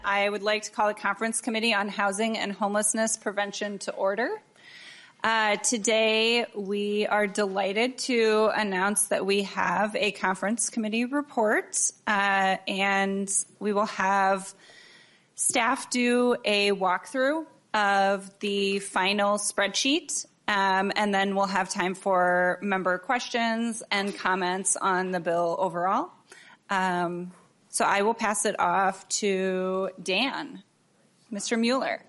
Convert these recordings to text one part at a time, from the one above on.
I would like to call the Conference Committee on Housing and Homelessness Prevention to order. Today, we are delighted to announce that we have a Conference Committee report, and we will have staff do a walkthrough of the final spreadsheet, and then we'll have time for member questions and comments on the bill overall. So I will pass it off to Dan. Mr. Mueller.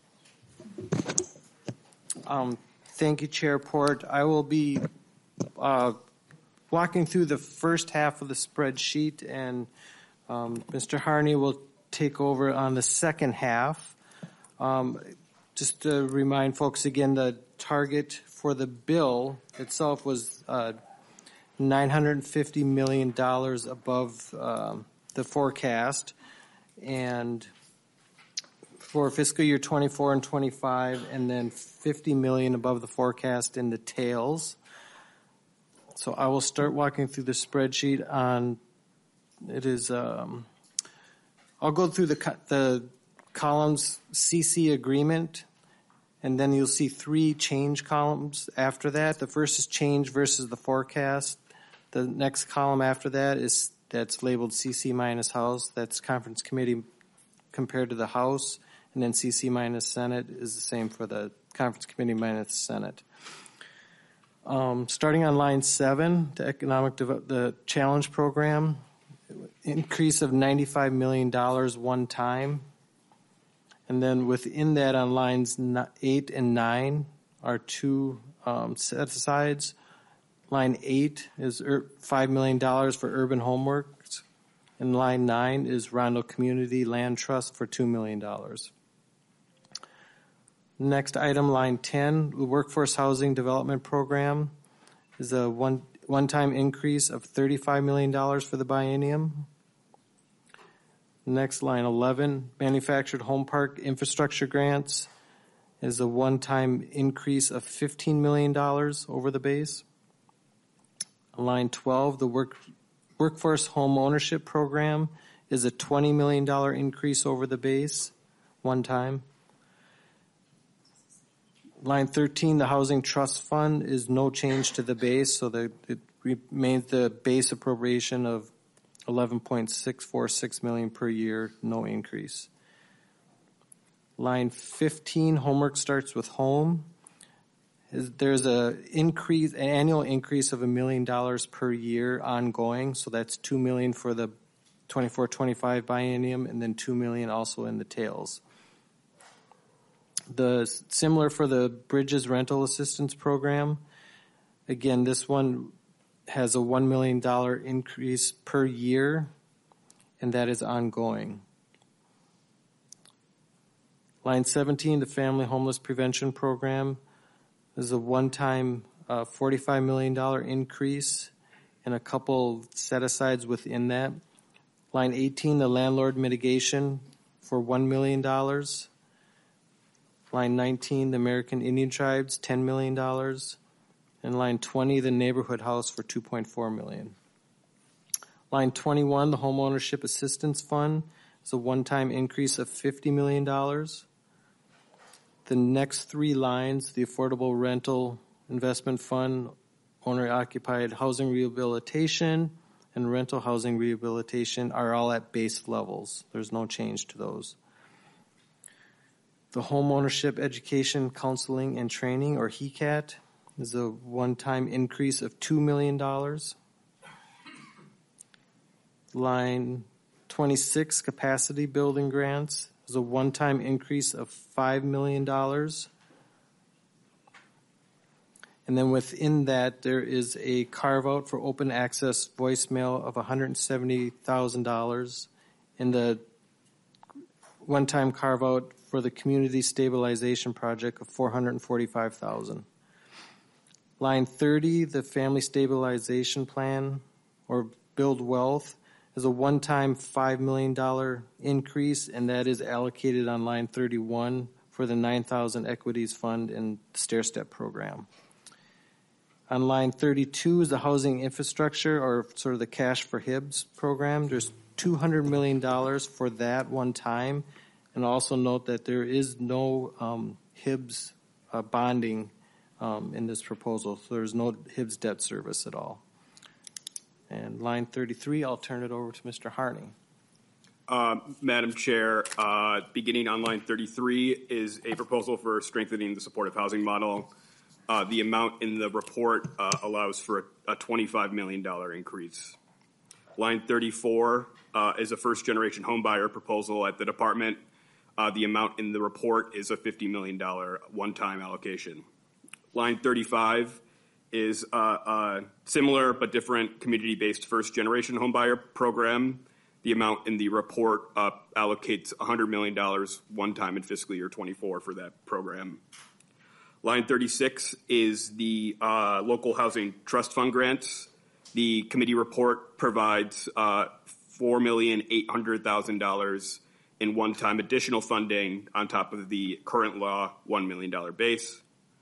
Thank you, Chair Port. I will be walking through the first half of the spreadsheet, and Mr. Harney will take over on the second half. Just to remind folks again, the target for the bill itself was $950 million above the forecast, and for fiscal year 24 and 25, and then $50 million above the forecast in the tails. So I will start walking through the spreadsheet on, it is, I'll go through the columns CC agreement, and then you'll see three change columns after that. The first is change versus the forecast. The next column after that is that's labeled CC minus House. That's Conference Committee compared to the House. And then CC minus Senate is the same for the Conference Committee minus Senate. Starting on line 7, the Challenge Program, increase of $95 million one time. And then within that on lines 8 and 9 are two set-asides. Line 8 is $5 million for urban homeworks, and line 9 is Rondo Community Land Trust for $2 million. Next item, line 10, the Workforce Housing Development Program is a one-time increase of $35 million for the biennium. Next, line 11, Manufactured Home Park Infrastructure Grants is a one-time increase of $15 million over the base. Line 12, the Workforce Home Ownership Program is a $20 million increase over the base, one time. Line 13, the Housing Trust Fund is no change to the base, so it remains the base appropriation of $11.646 million per year, no increase. Line 15, homework starts with home. There's an annual increase of $1 million per year ongoing, so that's $2 million for the 24-25 biennium, and then $2 million also in the tails. The similar for the Bridges Rental Assistance Program. Again, this one has a $1 million increase per year, and that is ongoing. Line 17, the Family Homeless Prevention Program, is a one-time $45 million increase and a couple set-asides within that. Line 18, the Landlord Mitigation for $1 million. Line 19, the American Indian Tribes, $10 million. And line 20, the Neighborhood House for $2.4 million. Line 21, the Homeownership Assistance Fund, is a one-time increase of $50 million. The next three lines, the Affordable Rental Investment Fund, Owner-Occupied Housing Rehabilitation, and Rental Housing Rehabilitation are all at base levels. There's no change to those. The Homeownership Education, Counseling, and Training, or HECAT, is a one-time increase of $2 million. Line 26, Capacity Building Grants, is a one-time increase of $5 million. And then within that, there is a carve-out for open access voicemail of $170,000, and the one-time carve-out for the Community Stabilization Project of $445,000. Line 30, the Family Stabilization Plan, or Build Wealth, is a one-time $5 million increase, and that is allocated on line 31 for the 9,000 Equities Fund and Stair Step Program. On line 32 is the Housing Infrastructure, or sort of the Cash for HIBs program. There's $200 million for that one time. And also note that there is no HIBS bonding in this proposal. So there's no HIBS debt service at all. And line 33, I'll turn it over to Mr. Harning. Madam Chair, beginning on line 33 is a proposal for strengthening the supportive housing model. The amount in the report allows for a $25 million increase. Line 34 is a first-generation homebuyer proposal at the department. The amount in the report is a $50 million one-time allocation. Line 35 is a similar but different community-based first-generation homebuyer program. The amount in the report allocates $100 million one-time in fiscal year 24 for that program. Line 36 is the local housing trust fund grants. The committee report provides $4,800,000 in one-time additional funding on top of the current law $1 million base.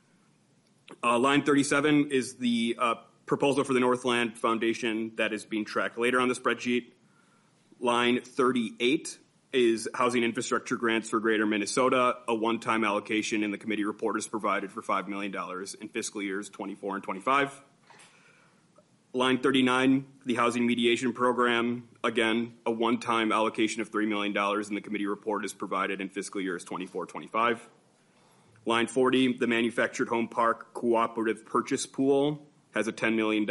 Line 37 is the proposal for the Northland Foundation that is being tracked later on the spreadsheet. Line 38 is housing infrastructure grants for Greater Minnesota. A one-time allocation in the committee report is provided for $5 million in fiscal years 24 and 25. Line 39, the housing mediation program. Again, a one-time allocation of $3 million in the committee report is provided in fiscal years 24-25. Line 40, the manufactured home park cooperative purchase pool has a $10 million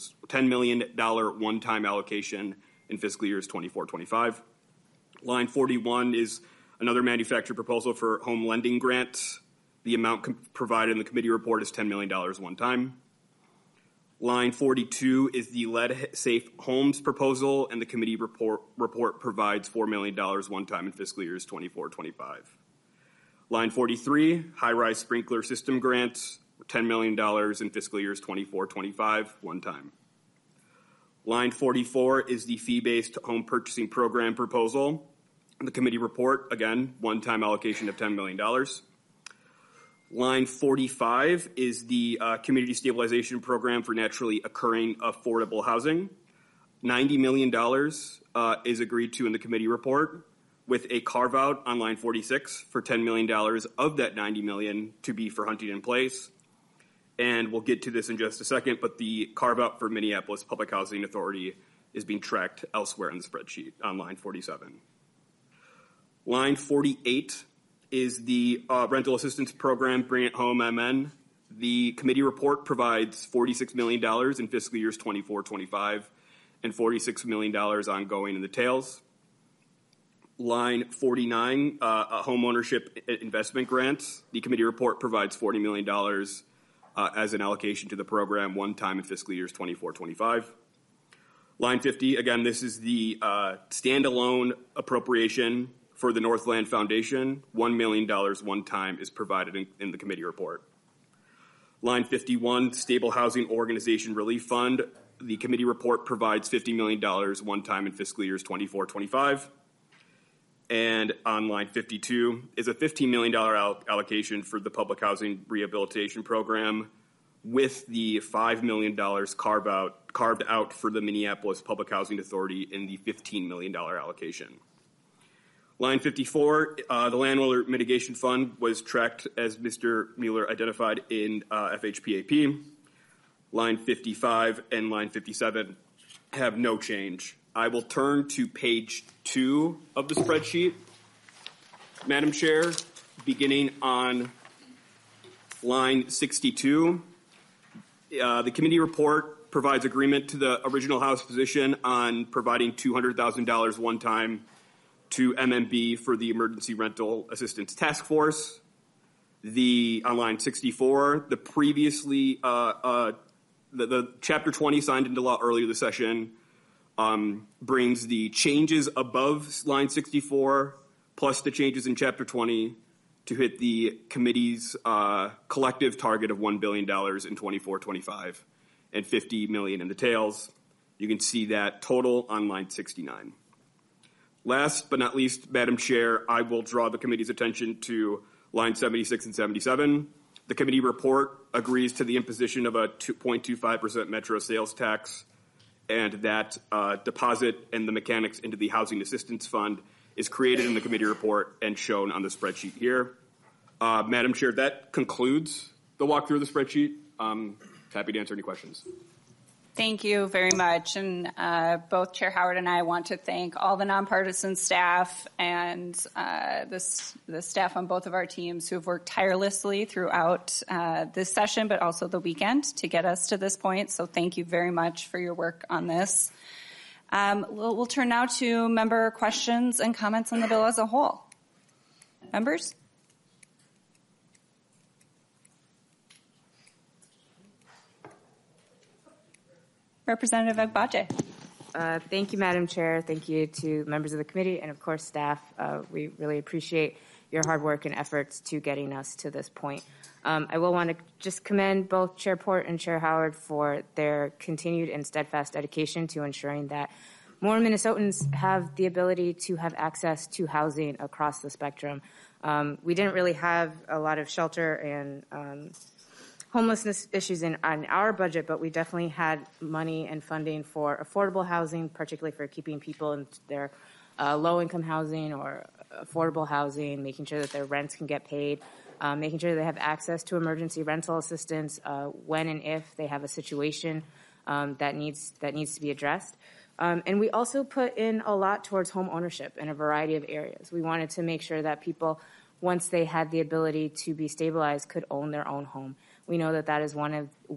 one-time allocation in fiscal years 24-25. Line 41 is another manufactured proposal for home lending grants. The amount provided in the committee report is $10 million one time. Line 42 is the lead safe homes proposal, and the committee report provides $4 million one time in fiscal years 24-25. Line 43, high-rise sprinkler system grants, $10 million in fiscal years 24-25, one time. Line 44 is the fee-based home purchasing program proposal. The committee report, again, one-time allocation of $10 million. Line 45 is the community stabilization program for naturally occurring affordable housing. $90 million is agreed to in the committee report, with a carve-out on line 46 for $10 million of that $90 million to be for Huntington Place. And we'll get to this in just a second, but the carve-out for Minneapolis Public Housing Authority is being tracked elsewhere in the spreadsheet on line 47. Line 48 is the rental assistance program, Bring It Home MN. The committee report provides $46 million in fiscal years 24-25 and $46 million ongoing in the tails. Line 49, home ownership investment grants. The committee report provides $40 million as an allocation to the program one time in fiscal years 24-25. Line 50, again, this is the standalone appropriation for the Northland Foundation. $1 million one time is provided in the committee report. Line 51, Stable Housing Organization Relief Fund. The committee report provides $50 million one time in fiscal years 24-25. And on line 52 is a $15 million allocation for the Public Housing Rehabilitation Program, with the $5 million carved out for the Minneapolis Public Housing Authority in the $15 million allocation. Line 54, the Landowner Mitigation Fund was tracked, as Mr. Mueller identified, in FHPAP. Line 55 and line 57 have no change. I will turn to page 2 of the spreadsheet. Madam Chair, beginning on line 62, the committee report provides agreement to the original House position on providing $200,000 one time to MMB for the Emergency Rental Assistance Task Force. On line 64, the previously, the Chapter 20 signed into law earlier this session brings the changes above line 64 plus the changes in Chapter 20 to hit the committee's collective target of $1 billion in 24-25 and $50 million in the tails. You can see that total on line 69. Last but not least, Madam Chair, I will draw the committee's attention to line 76 and 77. The committee report agrees to the imposition of a 2.25% metro sales tax and that deposit and the mechanics into the Housing Assistance Fund is created in the committee report and shown on the spreadsheet here. Madam Chair, that concludes the walkthrough of the spreadsheet. Happy to answer any questions. Thank you very much. And both Chair Howard and I want to thank all the nonpartisan staff and the staff on both of our teams who have worked tirelessly throughout this session, but also the weekend to get us to this point. So thank you very much for your work on this. We'll turn now to member questions and comments on the bill as a whole. Members? Representative Agbaje. Thank you, Madam Chair. Thank you to members of the committee and, of course, staff. We really appreciate your hard work and efforts to getting us to this point. I will want to just commend both Chair Port and Chair Howard for their continued and steadfast dedication to ensuring that more Minnesotans have the ability to have access to housing across the spectrum. We didn't really have a lot of shelter and homelessness issues on our budget, but we definitely had money and funding for affordable housing, particularly for keeping people in their low-income housing or affordable housing, making sure that their rents can get paid, making sure they have access to emergency rental assistance when and if they have a situation that needs to be addressed. And we also put in a lot towards home ownership in a variety of areas. We wanted to make sure that people, once they had the ability to be stabilized, could own their own home. We know that that is one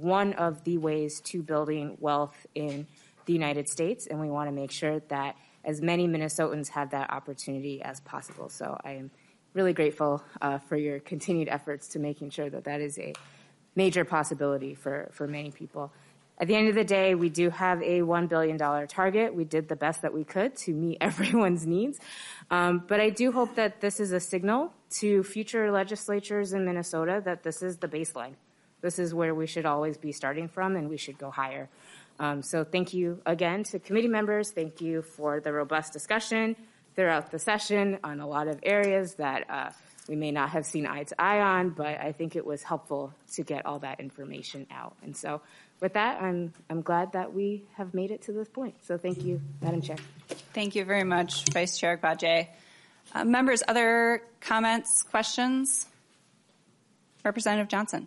of the ways to building wealth in the United States, and we want to make sure that as many Minnesotans have that opportunity as possible. So I am really grateful for your continued efforts to making sure that that is a major possibility for many people. At the end of the day, we do have a $1 billion target. We did the best that we could to meet everyone's needs. But I do hope that this is a signal to future legislatures in Minnesota that this is the baseline. This is where we should always be starting from, and we should go higher. So thank you again to committee members. Thank you for the robust discussion throughout the session on a lot of areas that we may not have seen eye to eye on, but I think it was helpful to get all that information out. And so with that, I'm glad that we have made it to this point. So thank you, Madam Chair. Thank you very much, Vice Chair Agbaje. Members, other comments, questions? Representative Johnson.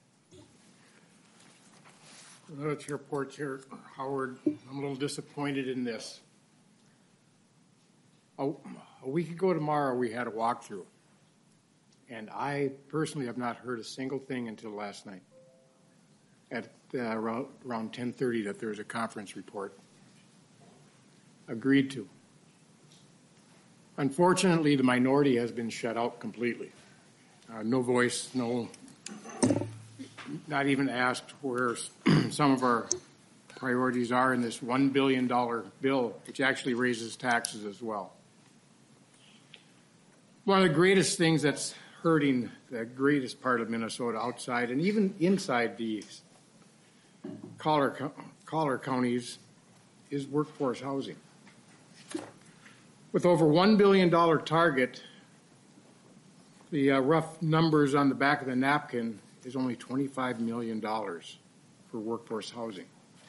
Chair Port, Chair Howard, I'm a little disappointed in this. A week ago tomorrow, we had a walkthrough, and I personally have not heard a single thing until last night at around 10:30 that there was a conference report. Agreed to. Unfortunately, the minority has been shut out completely. No voice, not even asked where some of our priorities are in this $1 billion bill, which actually raises taxes as well. One of the greatest things that's hurting the greatest part of Minnesota outside and even inside the collar counties is workforce housing. With over $1 billion target, the rough numbers on the back of the napkin is only $25 million for workforce housing.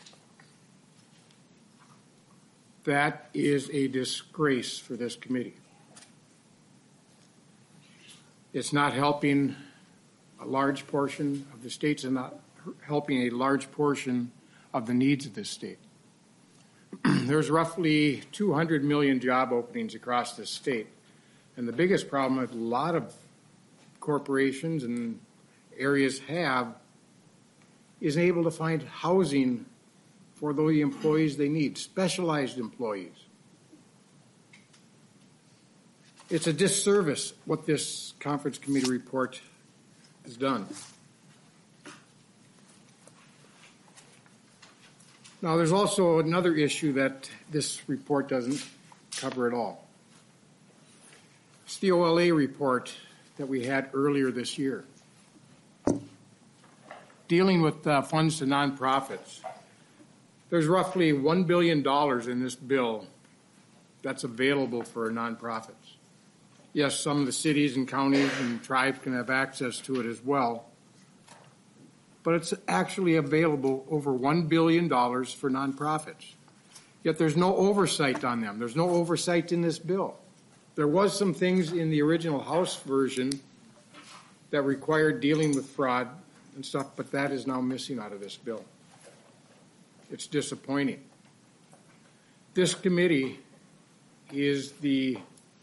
That is a disgrace for this committee. It's not helping a large portion of the states and not helping a large portion of the needs of this state. There's roughly 200 million job openings across this state. And the biggest problem that a lot of corporations and areas have is able to find housing for the employees they need, specialized employees. It's a disservice what this conference committee report has done. Now, there's also another issue that this report doesn't cover at all. It's the OLA report that we had earlier this year, dealing with funds to nonprofits. There's roughly $1 billion in this bill that's available for nonprofits. Yes, some of the cities and counties and tribes can have access to it as well, but it's actually available over $1 billion for nonprofits. Yet there's no oversight on them. There's no oversight in this bill. There was some things in the original House version that required dealing with fraud and stuff, but that is now missing out of this bill. It's disappointing. This committee is the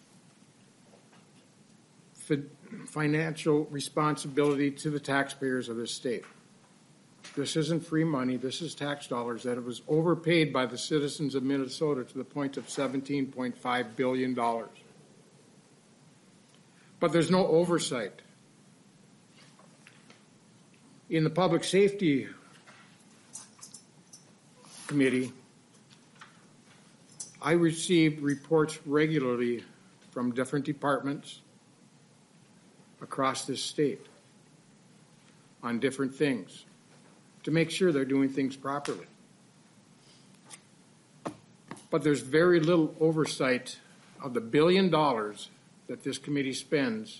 financial responsibility to the taxpayers of this state. This isn't free money. This is tax dollars that was overpaid by the citizens of Minnesota to the point of $17.5 billion. But there's no oversight. In the Public Safety Committee, I received reports regularly from different departments across this state on different things to make sure they're doing things properly. But there's very little oversight of the $1 billion that this committee spends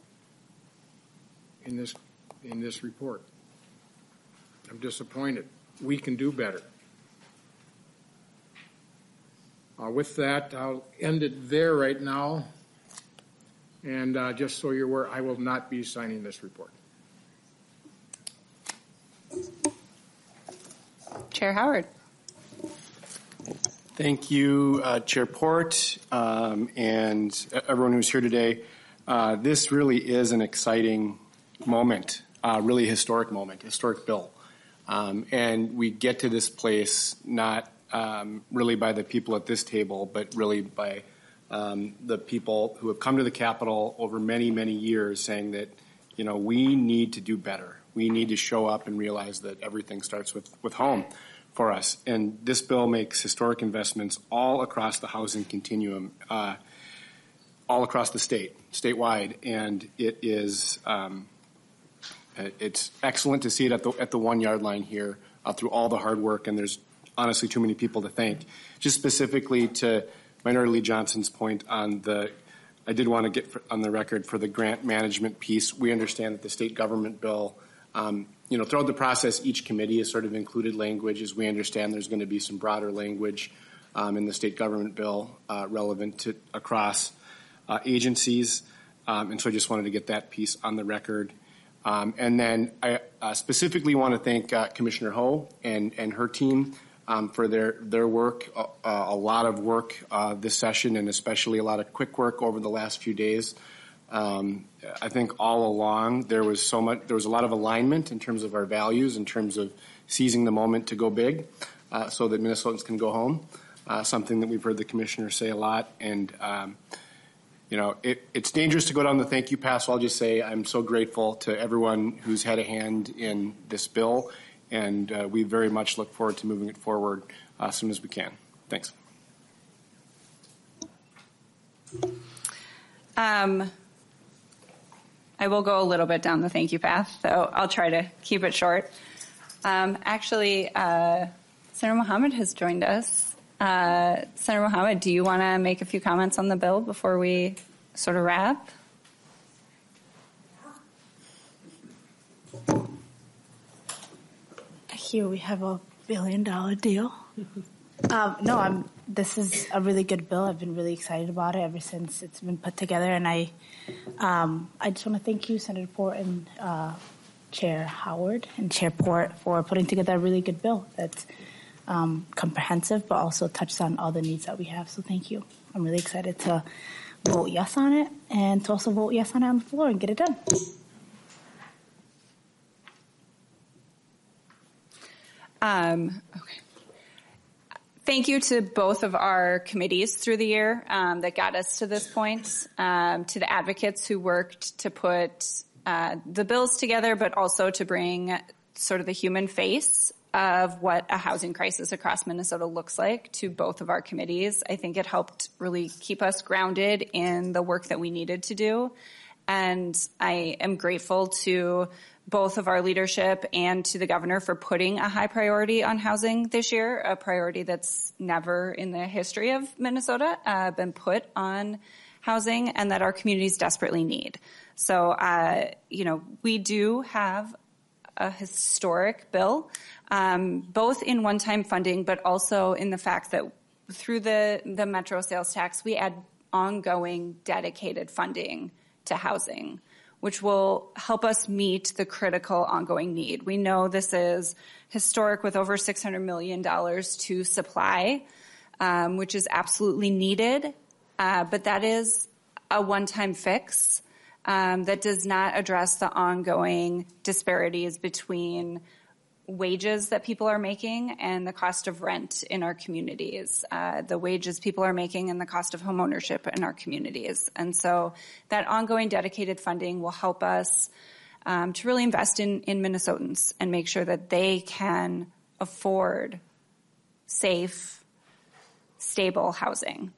in this report. I'm disappointed. We can do better. With that, I'll end it there right now. And just so you're aware, I will not be signing this report. Chair Howard. Thank you, Chair Port, and everyone who's here today. This really is an exciting moment, really historic moment, historic bill. And we get to this place not really by the people at this table, but really by the people who have come to the Capitol over many, many years saying that, you know, we need to do better. We need to show up and realize that everything starts with home for us. And this bill makes historic investments all across the housing continuum, all across the statewide. And it is, it's excellent to see it at the 1 yard line here through all the hard work. And there's honestly too many people to thank. Just specifically to Minority Leader Johnson's point on I did want to get on the record for the grant management piece. We understand that the state government bill, throughout the process, each committee has sort of included language. As we understand, there's going to be some broader language in the state government bill relevant to across agencies. And so I just wanted to get that piece on the record. And then I specifically want to thank Commissioner Ho and her team for their work, a lot of work this session, and especially a lot of quick work over the last few days. I think all along there was a lot of alignment in terms of our values, in terms of seizing the moment to go big, so that Minnesotans can go home. Something that we've heard the commissioner say a lot, and it's dangerous to go down the thank you path. So I'll just say I'm so grateful to everyone who's had a hand in this bill. And we very much look forward to moving it forward as soon as we can. Thanks. I will go a little bit down the thank you path, so I'll try to keep it short. Senator Mohammed has joined us. Senator Mohammed, do you want to make a few comments on the bill before we sort of wrap? Here we have $1 billion deal. This is a really good bill. I've been really excited about it ever since it's been put together, and I just want to thank you, Senator Port and Chair Howard and Chair Port, for putting together a really good bill that's comprehensive, but also touches on all the needs that we have. So thank you. I'm really excited to vote yes on it, and to also vote yes on it on the floor and get it done. Okay. Thank you to both of our committees through the year that got us to this point, to the advocates who worked to put the bills together, but also to bring sort of the human face of what a housing crisis across Minnesota looks like to both of our committees. I think it helped really keep us grounded in the work that we needed to do. And I am grateful to both of our leadership and to the governor for putting a high priority on housing this year, a priority that's never in the history of Minnesota been put on housing, and that our communities desperately need. So, we do have a historic bill, both in one-time funding, but also in the fact that through the Metro sales tax, we add ongoing dedicated funding to housing, which will help us meet the critical ongoing need. We know this is historic with over $600 million to supply, which is absolutely needed, but that is a one-time fix that does not address the ongoing disparities between wages that people are making and the cost of rent in our communities, the wages people are making and the cost of home ownership in our communities. And so that ongoing dedicated funding will help us to really invest in Minnesotans and make sure that they can afford safe, stable housing.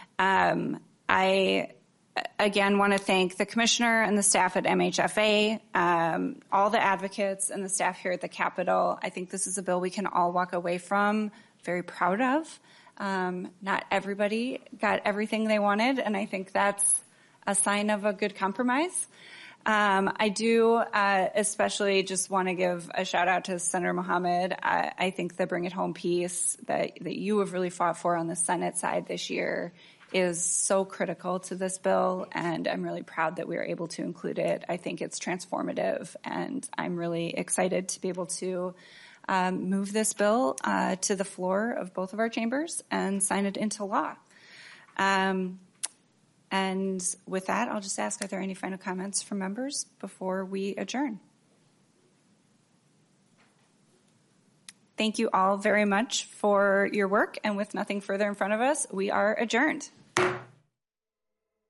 I again want to thank the commissioner and the staff at MHFA, all the advocates and the staff here at the Capitol. I think this is a bill we can all walk away from very proud of. Not everybody got everything they wanted, and I think that's a sign of a good compromise. I do especially just want to give a shout out to Senator Mohammed. I think the Bring It Home piece that you have really fought for on the Senate side this year is so critical to this bill, and I'm really proud that we were able to include it. I think it's transformative, and I'm really excited to be able to move this bill to the floor of both of our chambers and sign it into law. And with that, I'll just ask, are there any final comments from members before we adjourn? Thank you all very much for your work, and with nothing further in front of us, we are adjourned.